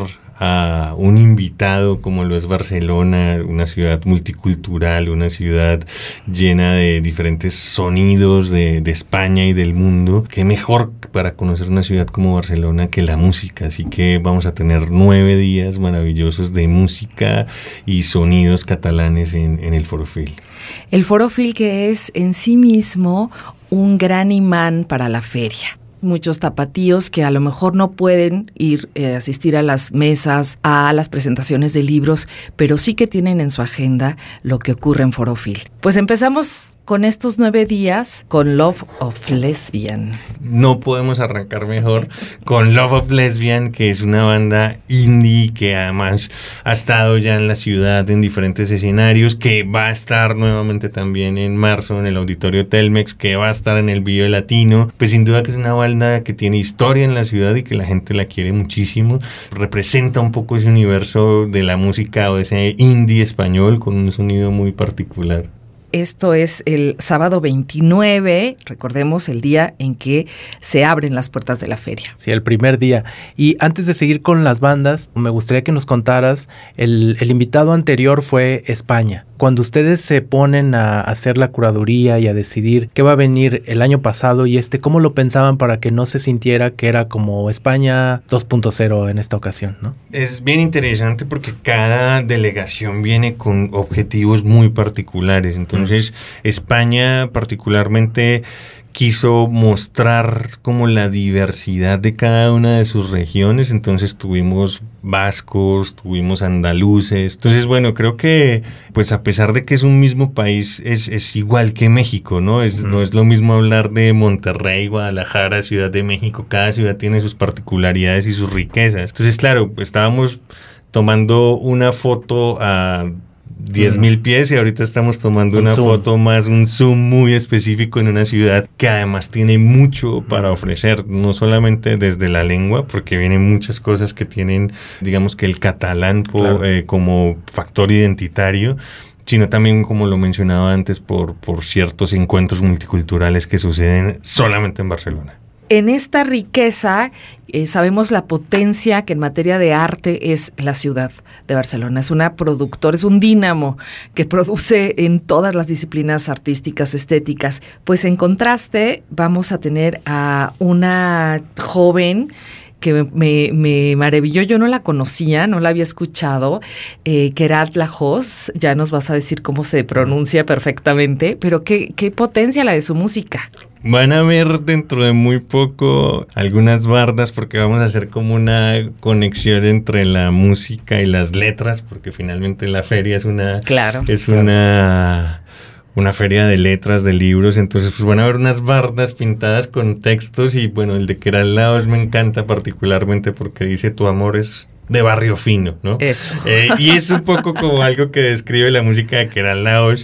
a un invitado como lo es Barcelona, una ciudad multicultural, una ciudad llena de diferentes sonidos de, de España y del mundo. Qué mejor para conocer una ciudad como Barcelona que la música, así que vamos a tener nueve días maravillosos de música y sonidos catalanes en, en el Foro Phil. El Foro Phil, que es en sí mismo un gran imán para la feria. Muchos tapatíos que a lo mejor no pueden ir eh, asistir a las mesas, a las presentaciones de libros, pero sí que tienen en su agenda lo que ocurre en Foro Phil. Pues empezamos con estos nueve días con Love of Lesbian. No podemos arrancar mejor con Love of Lesbian, que es una banda indie que además ha estado ya en la ciudad en diferentes escenarios, que va a estar nuevamente también en marzo en el Auditorio Telmex, que va a estar en el Vive Latino. Pues sin duda que es una banda que tiene historia en la ciudad y que la gente la quiere muchísimo. Representa un poco ese universo de la música o ese indie español con un sonido muy particular. Esto es el sábado veintinueve, recordemos el día en que se abren las puertas de la feria. Sí, el primer día. Y antes de seguir con las bandas, me gustaría que nos contaras, el, el invitado anterior fue España. Cuando ustedes se ponen a hacer la curaduría y a decidir qué va a venir el año pasado y este, ¿cómo lo pensaban para que no se sintiera que era como España dos punto cero en esta ocasión, ¿no? Es bien interesante porque cada delegación viene con objetivos muy particulares. Entonces, España particularmente quiso mostrar como la diversidad de cada una de sus regiones. Entonces tuvimos vascos, tuvimos andaluces. Entonces, bueno, creo que pues a pesar de que es un mismo país, es, es igual que México, ¿no? Es, no es lo mismo hablar de Monterrey, Guadalajara, Ciudad de México. Cada ciudad tiene sus particularidades y sus riquezas. Entonces, claro, estábamos tomando una foto a diez mil pies y ahorita estamos tomando un una zoom. foto más, un zoom muy específico en una ciudad que además tiene mucho para ofrecer, no solamente desde la lengua, porque vienen muchas cosas que tienen, digamos que el catalán claro. eh, como factor identitario, sino también, como lo mencionaba antes, por, por ciertos encuentros multiculturales que suceden solamente en Barcelona. En esta riqueza eh, sabemos la potencia que en materia de arte es la ciudad de Barcelona. Es una productora, es un dínamo que produce en todas las disciplinas artísticas, estéticas. Pues en contraste vamos a tener a una joven que me, me maravilló, yo no la conocía, no la había escuchado, eh, Queralt Lahoz, ya nos vas a decir cómo se pronuncia perfectamente, pero qué, qué potencia la de su música. Van a ver dentro de muy poco algunas bardas porque vamos a hacer como una conexión entre la música y las letras, porque finalmente la feria es una claro, es claro. una una feria de letras, de libros, entonces pues van a ver unas bardas pintadas con textos y bueno, el de Queralt Lahoz me encanta particularmente porque dice tu amor es de barrio fino, ¿no? Eso. Eh, y es un poco como algo que describe la música de Queralt Lahoz,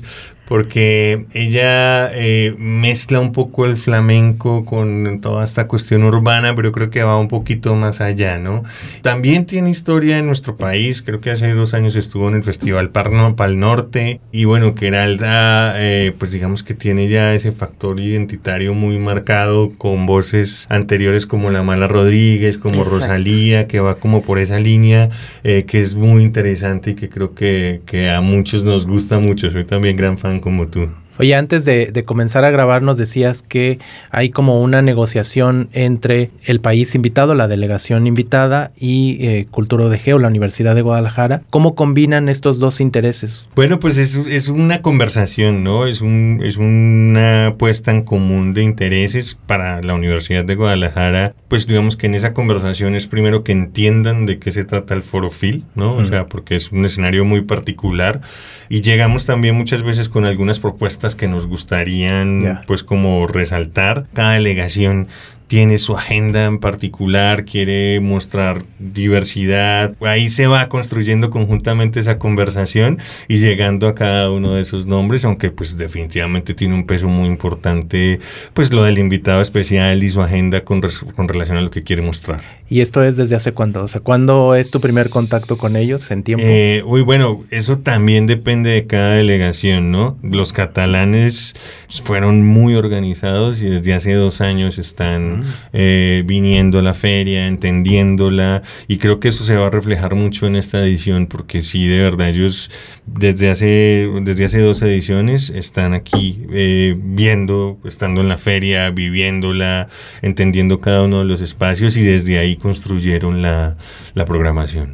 porque ella eh, mezcla un poco el flamenco con toda esta cuestión urbana, pero creo que va un poquito más allá, ¿no? También tiene historia en nuestro país, creo que hace dos años estuvo en el Festival Pal Norte, y bueno, Queralt, eh, pues digamos que tiene ya ese factor identitario muy marcado, con voces anteriores como La Mala Rodríguez, como Exacto. Rosalía, que va como por esa línea, eh, que es muy interesante y que creo que, que a muchos nos gusta mucho. Soy también gran fan como tú. Oye, antes de, de comenzar a grabar nos decías que hay como una negociación entre el país invitado, la delegación invitada y eh, Cultura de Geo, la Universidad de Guadalajara. ¿Cómo combinan estos dos intereses? Bueno, pues es, es una conversación, ¿no? Es, un, es una puesta en común de intereses para la Universidad de Guadalajara. Pues digamos que en esa conversación es primero que entiendan de qué se trata el Foro Phil, ¿no? Mm. O sea, porque es un escenario muy particular y llegamos también muchas veces con algunas propuestas propuestas que nos gustarían yeah. pues como resaltar. Cada delegación tiene su agenda en particular, quiere mostrar diversidad. Ahí se va construyendo conjuntamente esa conversación y llegando a cada uno de esos nombres, aunque pues definitivamente tiene un peso muy importante pues lo del invitado especial y su agenda con, res- con relación a lo que quiere mostrar. ¿Y esto es desde hace cuánto? O sea, ¿cuándo es tu primer contacto con ellos en tiempo? Eh, uy, bueno, eso también depende de cada delegación, ¿no? Los catalanes fueron muy organizados y desde hace dos años están eh, viniendo a la feria, entendiéndola, y creo que eso se va a reflejar mucho en esta edición, porque sí, de verdad, ellos desde hace, desde hace dos ediciones están aquí eh, viendo, estando en la feria, viviéndola, entendiendo cada uno de los espacios, y desde ahí construyeron la, la programación.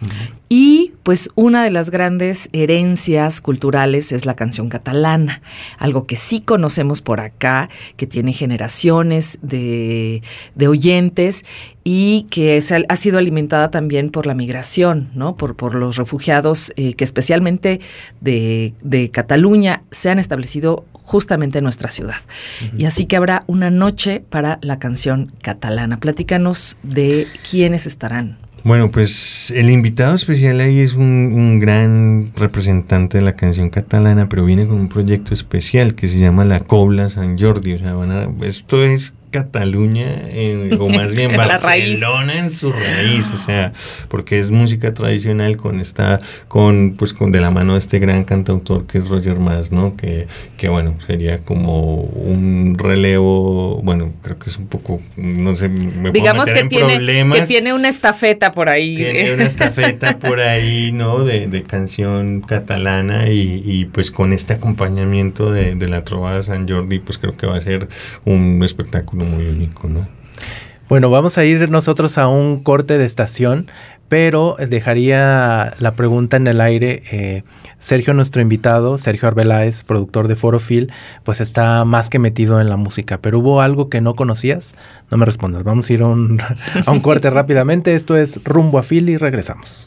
Y pues una de las grandes herencias culturales es la canción catalana, algo que sí conocemos por acá, que tiene generaciones de, de oyentes y que es, ha sido alimentada también por la migración, ¿no? Por, por los refugiados eh, que especialmente de, de Cataluña se han establecido justamente en nuestra ciudad. Uh-huh. Y así que habrá una noche para la canción catalana. Platícanos de quiénes estarán. Bueno, pues el invitado especial ahí es un, un gran representante de la canción catalana, pero viene con un proyecto especial que se llama La Cobla Sant Jordi. O sea, van a, esto es Cataluña, en, o más bien Barcelona en su raíz, o sea, porque es música tradicional con esta, con pues con de la mano de este gran cantautor que es Roger Mas, ¿no? Que, que bueno, sería como un relevo, bueno, creo que es un poco, no sé, me digamos puedo meter que en tiene, problemas. que tiene una estafeta por ahí. Tiene una estafeta por ahí, ¿no? De, de canción catalana y, y pues con este acompañamiento de, de la trova de Sant Jordi, pues creo que va a ser un espectáculo muy único, ¿no? Bueno, vamos a ir nosotros a un corte de estación, pero dejaría la pregunta en el aire. eh, Sergio, nuestro invitado, Sergio Arbeláez, productor de Foro Phil, pues está más que metido en la música, pero ¿hubo algo que no conocías? No me respondas, vamos a ir a un, a un corte rápidamente. Esto es Rumbo a Phil y regresamos.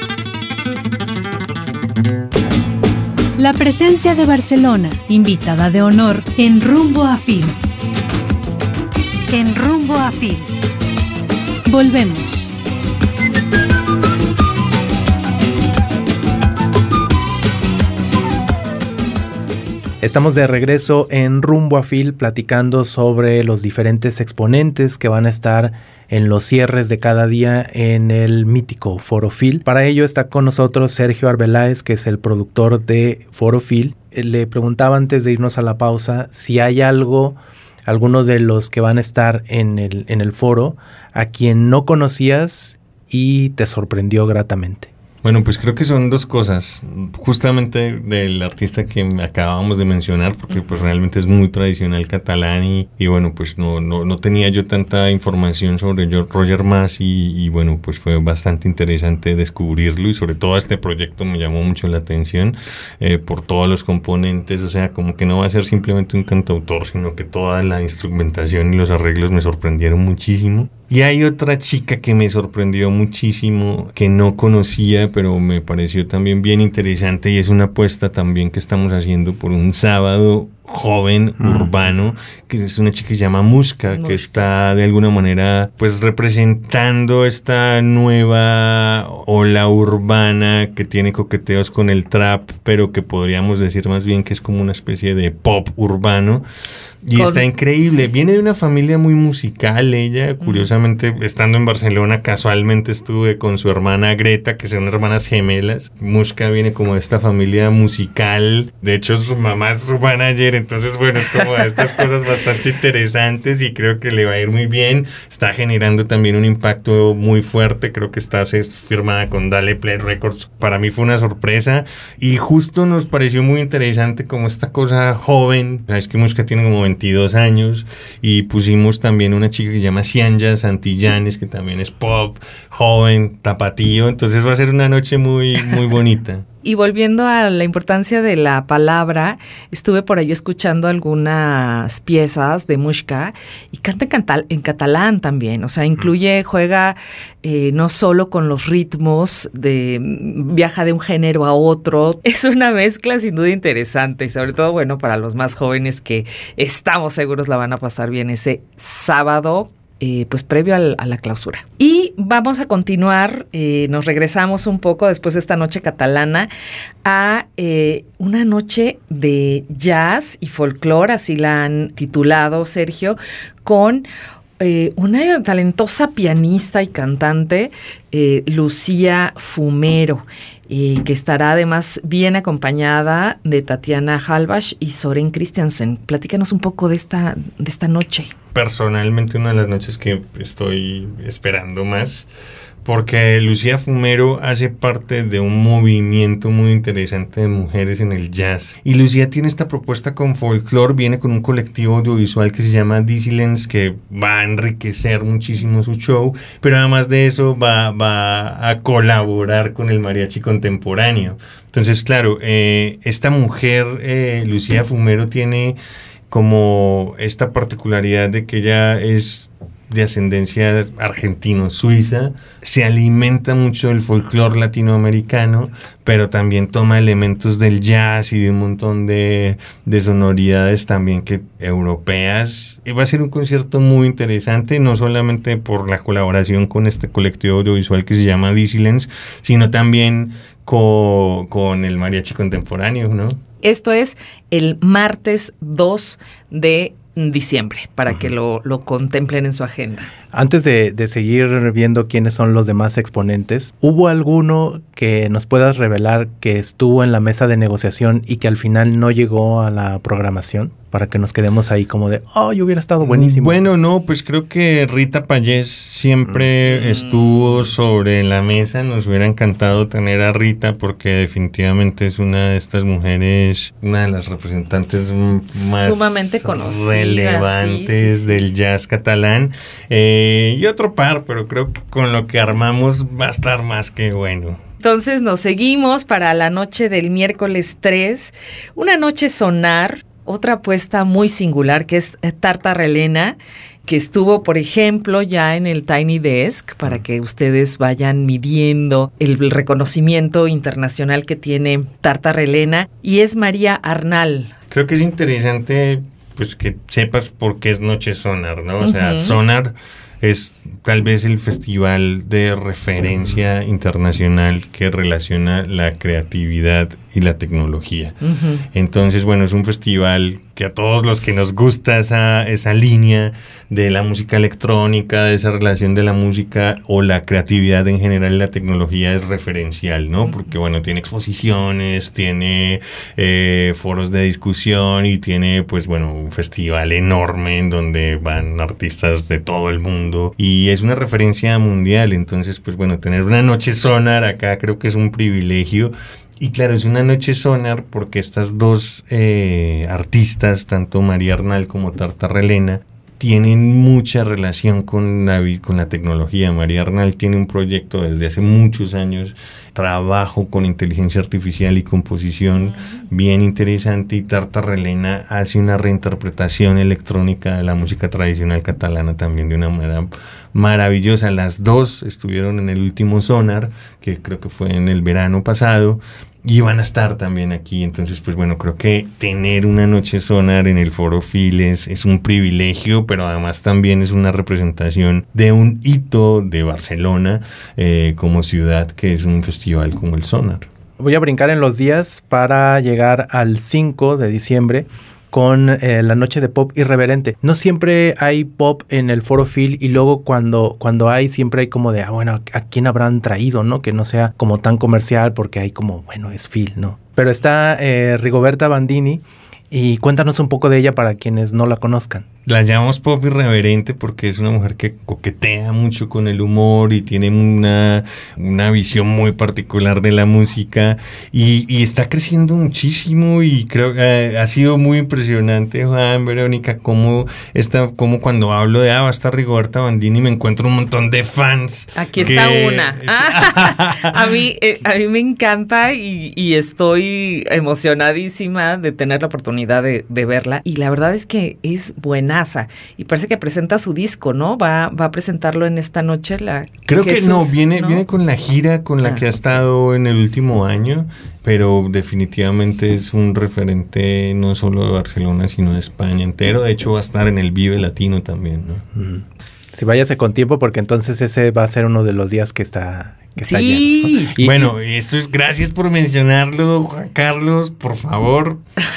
La presencia de Barcelona, invitada de honor en Rumbo a Phil. En Rumbo a Phil. Volvemos. Estamos de regreso en Rumbo a Phil platicando sobre los diferentes exponentes que van a estar en los cierres de cada día en el mítico Foro Phil. Para ello está con nosotros Sergio Arbeláez, que es el productor de Foro Phil. Le preguntaba antes de irnos a la pausa si hay algo, alguno de los que van a estar en el, en el foro, a quien no conocías y te sorprendió gratamente. Bueno, pues creo que son dos cosas, justamente del artista que acabábamos de mencionar, porque pues realmente es muy tradicional catalán y, y bueno, pues no, no, no tenía yo tanta información sobre Roger Mas y, y bueno, pues fue bastante interesante descubrirlo y sobre todo este proyecto me llamó mucho la atención eh, por todos los componentes, o sea, como que no va a ser simplemente un cantautor, sino que toda la instrumentación y los arreglos me sorprendieron muchísimo. Y hay otra chica que me sorprendió muchísimo, que no conocía, pero me pareció también bien interesante y es una apuesta también que estamos haciendo por un sábado joven, mm. urbano, que es una chica que se llama Muska, Muska, que está de alguna manera pues representando esta nueva ola urbana que tiene coqueteos con el trap, pero que podríamos decir más bien que es como una especie de pop urbano. Y con, está increíble, sí, viene sí. de una familia muy musical, ella, curiosamente, mm. estando en Barcelona, casualmente estuve con su hermana Greta, que son hermanas gemelas. Muska viene como de esta familia musical, de hecho su mamá es su manager, entonces bueno, es como de estas cosas bastante interesantes y creo que le va a ir muy bien. Está generando también un impacto muy fuerte, creo que está firmada con Dale Play Records, para mí fue una sorpresa y justo nos pareció muy interesante como esta cosa joven, sabes que Muska tiene como veintidós años y pusimos también una chica que se llama Cianja Santillanes, que también es pop, joven, tapatío, entonces va a ser una noche muy, muy bonita. Y volviendo a la importancia de la palabra, estuve por ahí escuchando algunas piezas de Mushka y canta en, cantal, en catalán también, o sea, incluye, juega eh, no solo con los ritmos, de viaja de un género a otro, es una mezcla sin duda interesante y sobre todo, bueno, para los más jóvenes que estamos seguros la van a pasar bien ese sábado. Eh, pues previo al, a la clausura. Y vamos a continuar, eh, nos regresamos un poco después de esta noche catalana a eh, una noche de jazz y folclore, así la han titulado, Sergio, con eh, una talentosa pianista y cantante, eh, Lucía Fumero, eh, que estará además bien acompañada de Tatiana Halbach y Soren Christiansen. Platícanos un poco de esta, de esta noche. Personalmente una de las noches que estoy esperando más, porque Lucía Fumero hace parte de un movimiento muy interesante de mujeres en el jazz. Y Lucía tiene esta propuesta con folclore, viene con un colectivo audiovisual que se llama Dissidents, que va a enriquecer muchísimo su show, pero además de eso va, va a colaborar con el mariachi contemporáneo. Entonces, claro, eh, esta mujer, eh, Lucía Fumero, tiene como esta particularidad de que ella es de ascendencia argentino-suiza, se alimenta mucho del folclore latinoamericano, pero también toma elementos del jazz y de un montón de, de sonoridades también que europeas. Y va a ser un concierto muy interesante, no solamente por la colaboración con este colectivo audiovisual que se llama Dissidents, sino también con, con el mariachi contemporáneo, ¿no? Esto es el martes dos de diciembre, para uh-huh. que lo, lo contemplen en su agenda. Antes de, de seguir viendo quiénes son los demás exponentes, ¿hubo alguno que nos puedas revelar que estuvo en la mesa de negociación y que al final no llegó a la programación? Para que nos quedemos ahí como de, oh, yo hubiera estado buenísimo. Bueno, no, pues creo que Rita Payés siempre mm. estuvo sobre la mesa. Nos hubiera encantado tener a Rita porque definitivamente es una de estas mujeres, una de las representantes más sumamente conocidas, relevantes sí, sí, del jazz catalán. Eh, y otro par, pero creo que con lo que armamos va a estar más que bueno. Entonces nos seguimos para la noche del miércoles tres, una noche sonar. Otra apuesta muy singular que es Tartarelena, que estuvo, por ejemplo, ya en el Tiny Desk, para que ustedes vayan midiendo el reconocimiento internacional que tiene Tartarelena, y es María Arnal. Creo que es interesante pues que sepas por qué es Noche Sonar, ¿no? O sea, uh-huh. Sonar es tal vez el festival de referencia internacional que relaciona la creatividad y la tecnología. Uh-huh. Entonces, bueno, es un festival que a todos los que nos gusta esa, esa línea de la música electrónica, de esa relación de la música o la creatividad en general y la tecnología es referencial, ¿no? Uh-huh. Porque, bueno, tiene exposiciones, tiene eh, foros de discusión y tiene, pues, bueno, un festival enorme en donde van artistas de todo el mundo y es una referencia mundial. Entonces, pues, bueno, tener una noche Sonar acá creo que es un privilegio. Y claro, es una noche Sonar porque estas dos eh, artistas, tanto María Arnal como Tartarelena, tienen mucha relación con la, con la tecnología. María Arnal tiene un proyecto desde hace muchos años, trabajo con inteligencia artificial y composición bien interesante, y Tartarelena hace una reinterpretación electrónica de la música tradicional catalana también de una manera maravillosa. Las dos estuvieron en el último Sonar, que creo que fue en el verano pasado, y van a estar también aquí. Entonces, pues bueno, creo que tener una noche Sonar en el Foro Files es un privilegio, pero además también es una representación de un hito de Barcelona eh, como ciudad, que es un festival como el Sonar. Voy a brincar en los días para llegar al cinco de diciembre con eh, la noche de pop irreverente. No siempre hay pop en el Foro Phil, y luego cuando, cuando hay, siempre hay como de, ah, bueno, ¿a quién habrán traído, no? Que no sea como tan comercial, porque hay como, bueno, es Phil, ¿no? Pero está eh, Rigoberta Bandini, y cuéntanos un poco de ella para quienes no la conozcan. la llamamos pop irreverente porque es una mujer que coquetea mucho con el humor y tiene una, una visión muy particular de la música y, y está creciendo muchísimo y creo que eh, ha sido muy impresionante, Juan, Verónica, cómo, está, cómo cuando hablo de, ah, va a estar Rigoberta Bandini, me encuentro un montón de fans. Aquí está que... una. a, mí, eh, a mí me encanta y, y estoy emocionadísima de tener la oportunidad de, de verla y la verdad es que es buena. Y parece que presenta su disco, ¿no? Va, va a presentarlo en esta noche. La Creo Jesús, que no, viene, ¿no? viene con la gira con la ah. que ha estado en el último año, pero definitivamente es un referente no solo de Barcelona, sino de España entero. De hecho, va a estar en el Vive Latino también, ¿no? Mm. Sí, váyase con tiempo porque entonces ese va a ser uno de los días que está... Que está sí. lleno, ¿no? Y, bueno, esto es gracias por mencionarlo, Juan Carlos, por favor.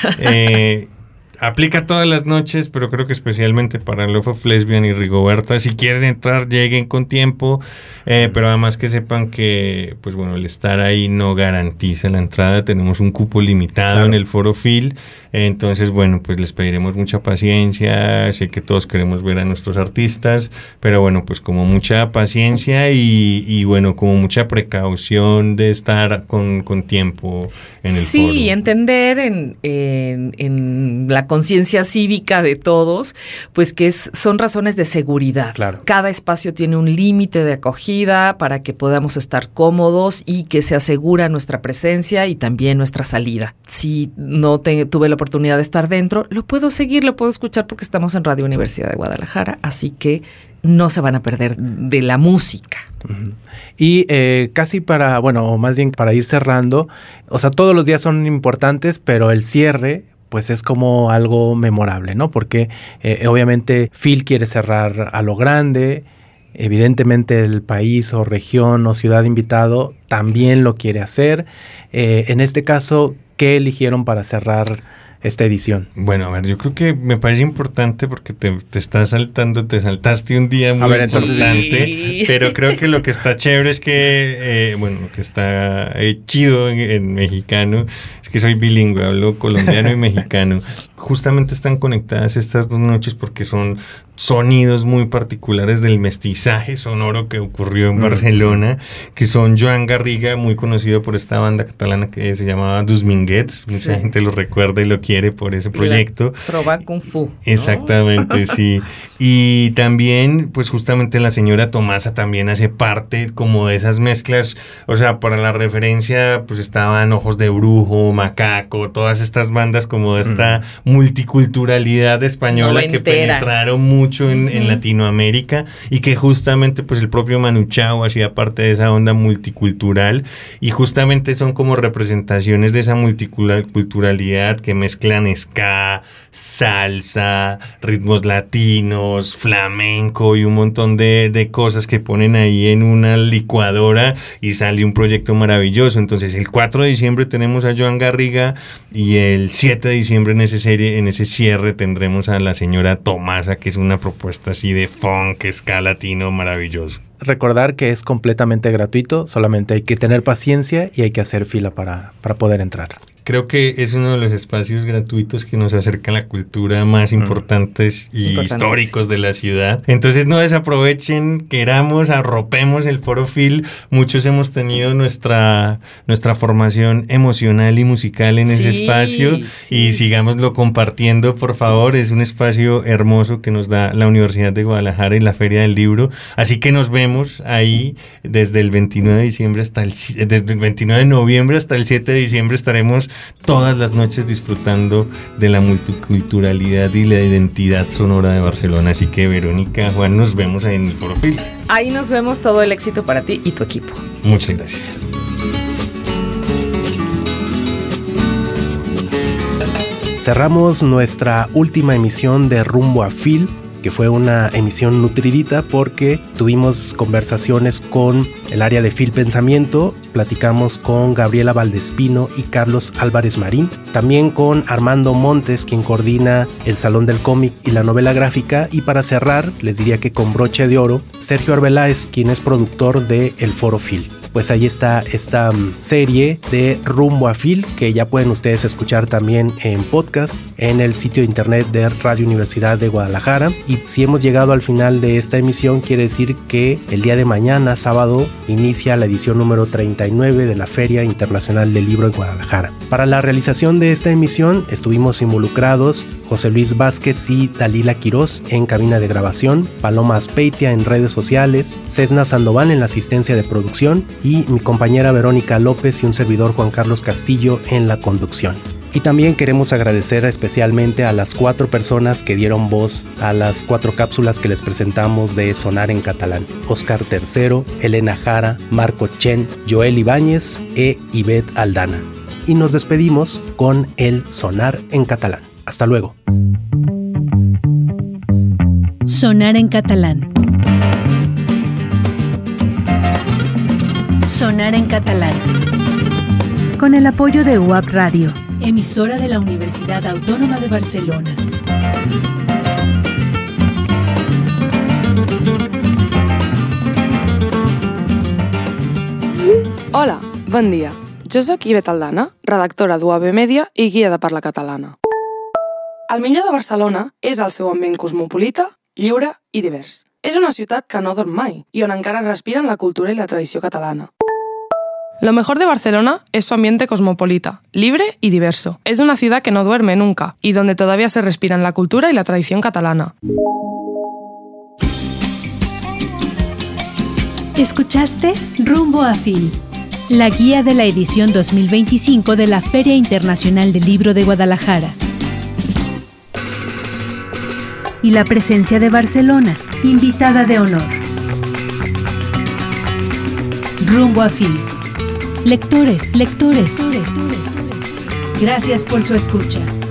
Eh... Aplica todas las noches, pero creo que especialmente para Love of Lesbian y Rigoberta. Si quieren entrar, lleguen con tiempo, eh, pero además que sepan que, pues bueno, el estar ahí no garantiza la entrada. Tenemos un cupo limitado claro. en el Foro Phil, eh, entonces bueno, pues les pediremos mucha paciencia. Sé que todos queremos ver a nuestros artistas, pero bueno, pues como mucha paciencia y, y bueno, como mucha precaución de estar con, con tiempo en el sí, foro. Sí, entender en, en, en la conciencia cívica de todos, pues que es, son razones de seguridad. Claro. Cada espacio tiene un límite de acogida para que podamos estar cómodos y que se asegura nuestra presencia y también nuestra salida. Si no te, tuve la oportunidad de estar dentro, lo puedo seguir, lo puedo escuchar porque estamos en Radio Universidad de Guadalajara, así que no se van a perder de la música. Uh-huh. Y eh, casi para, bueno, o más bien para ir cerrando, o sea, todos los días son importantes, pero el cierre pues es como algo memorable, ¿no? Porque eh, obviamente Phil quiere cerrar a lo grande, evidentemente el país o región o ciudad invitado también lo quiere hacer. Eh, en este caso, ¿qué eligieron para cerrar esta edición? Bueno, a ver, yo creo que me parece importante porque te, te estás saltando, te saltaste un día muy a ver, importante, entonces... pero creo que lo que está chévere es que, eh, bueno, lo que está eh, chido en, en mexicano es que soy bilingüe, hablo colombiano y mexicano. Justamente están conectadas estas dos noches porque son sonidos muy particulares del mestizaje sonoro que ocurrió en mm. Barcelona, que son Joan Garriga, muy conocido por esta banda catalana que se llamaba Dus Minguets, mucha sí. gente lo recuerda y lo quiere por ese proyecto. Trova Kung Fu, ¿no? Exactamente, sí. Y también, pues justamente la señora Tomasa también hace parte como de esas mezclas, o sea, para la referencia, pues estaban Ojos de Brujo, Macaco, todas estas bandas como de esta mm. multiculturalidad española Noventera. que penetraron mucho en, uh-huh. en Latinoamérica y que justamente pues el propio Manu Chao hacía parte de esa onda multicultural y justamente son como representaciones de esa multiculturalidad que mezclan ska, salsa, ritmos latinos, flamenco y un montón de, de cosas que ponen ahí en una licuadora y sale un proyecto maravilloso. Entonces el cuatro de diciembre tenemos a Joan Garriga y el siete de diciembre en ese serie, en ese cierre tendremos a la señora Tomasa, que es una propuesta así de funk, ska latino maravilloso. Recordar que es completamente gratuito, solamente hay que tener paciencia y hay que hacer fila para, para poder entrar. Creo que es uno de los espacios gratuitos que nos acerca a la cultura más importantes mm. y importantes. históricos de la ciudad. Entonces no desaprovechen, queramos, arropemos el Foro Phil. Muchos hemos tenido nuestra, nuestra formación emocional y musical en sí, ese espacio sí. y sigámoslo compartiendo, por favor. Es un espacio hermoso que nos da la Universidad de Guadalajara y la Feria del Libro. Así que nos vemos ahí desde el veintinueve de diciembre hasta el, desde el veintinueve de noviembre hasta el siete de diciembre estaremos todas las noches disfrutando de la multiculturalidad y la identidad sonora de Barcelona. Así que Verónica, Juan, nos vemos ahí en el Foro Phil. Ahí nos vemos, todo el éxito para ti y tu equipo. Muchas gracias. Cerramos nuestra última emisión de Rumbo a Phil, que fue una emisión nutridita porque tuvimos conversaciones con el área de Phil Pensamiento, platicamos con Gabriela Valdespino y Carlos Álvarez Marín, también con Armando Montes, quien coordina el Salón del Cómic y la novela gráfica, y para cerrar, les diría que con broche de oro, Sergio Arbeláez, quien es productor de El Foro Phil. pues ahí está esta um, serie de Rumbo a Fil, que ya pueden ustedes escuchar también en podcast, en el sitio de internet de Radio Universidad de Guadalajara. Y si hemos llegado al final de esta emisión, quiere decir que el día de mañana, sábado, inicia la edición número treinta y nueve de la Feria Internacional del Libro en Guadalajara. Para la realización de esta emisión estuvimos involucrados José Luis Vázquez y Dalila Quirós en cabina de grabación, Paloma Aspeitia en redes sociales, Cesna Sandoval en la asistencia de producción y mi compañera Verónica López y un servidor Juan Carlos Castillo en la conducción. Y también queremos agradecer especialmente a las cuatro personas que dieron voz a las cuatro cápsulas que les presentamos de Sonar en Catalán: Óscar Tercero, Elena Jara, Marco Chen, Joel Ibáñez e Ivette Aldana. Y nos despedimos con el Sonar en Catalán. Hasta luego. Sonar en Catalán. Sonar en Catalán. Con el apoyo de U A B Radio, emisora de la Universidad Autónoma de Barcelona. Hola, bon dia. Jo soc Ivette Aldana, redactora d'U A B Mèdia i guia de parla catalana. El millor de Barcelona és el seu ambient cosmopolita, lliure i divers. És una ciutat que no dorm mai i on encara respiren la cultura y la tradició catalana. Lo mejor de Barcelona es su ambiente cosmopolita, libre y diverso. Es una ciudad que no duerme nunca y donde todavía se respiran la cultura y la tradición catalana. ¿Escuchaste? Rumbo a Fil, la guía de la edición dos mil veinticinco de la Feria Internacional del Libro de Guadalajara. y la presencia de Barcelona, invitada de honor. Rumbo a Fil. Lectores, lectores. Gracias por su escucha.